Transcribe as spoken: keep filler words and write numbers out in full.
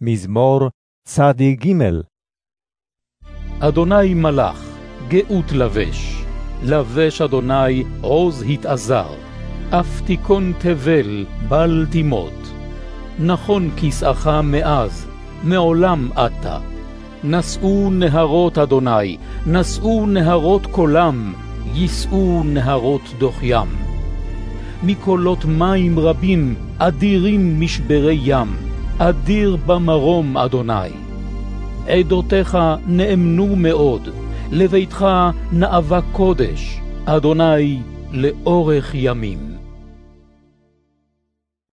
מזמור צדי ג'. אדוני מלך, גאות לבש, לבש אדוני עוז התעזר, אף תיכון תבל בל תימות. נכון כסאך מאז, מעולם אתה. נשאו נהרות אדוני, נשאו נהרות קולם, יישאו נהרות דוחיים. מקולות מים רבים, אדירים משברי ים, אדיר במרום אדוני. עדותיך נאמנו מאוד, לביתך נאווה קודש, אדוני לאורך ימים.